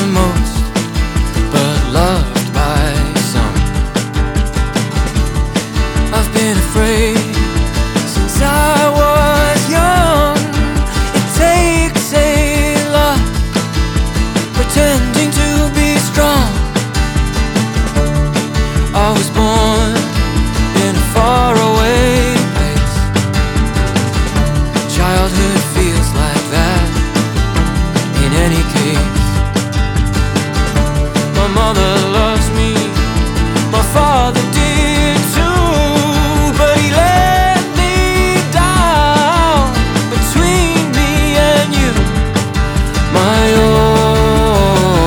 most, but loved by some. I've been afraid since I was young. It takes a lot pretending to be strong. I was born